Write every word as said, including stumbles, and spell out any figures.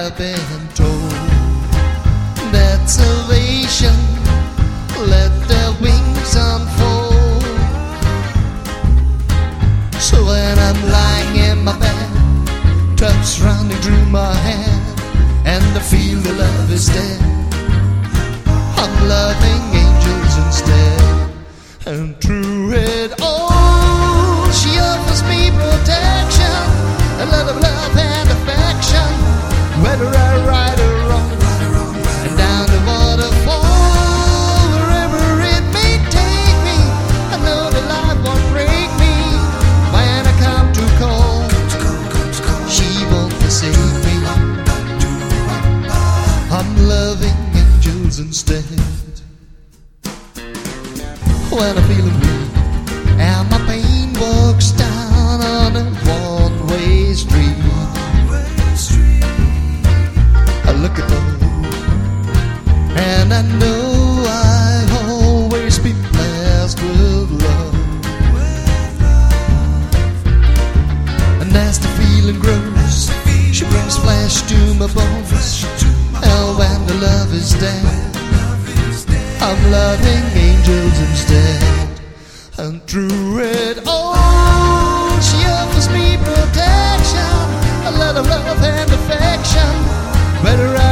I've been told that salvation let their wings unfold. So when I'm lying in my bed, touch running through my hand, and I feel the love is dead, I'm loving angels instead. And through it all, she offers me protection, a lot of love and affection, whether I right or wrong, and down the waterfall, wherever it may take me, I know that life won't break me. When I come to call, she won't forsake me. I'm loving angels instead. When I'm feeling weak and my pain walks down on a one-way street, I look at her and I know I'll always be blessed with love. And as the feeling grows, she brings flesh to my bones, and when the love is dead, I'm loving angels instead. And through it all, she offers me protection, a lot of love and affection, whether I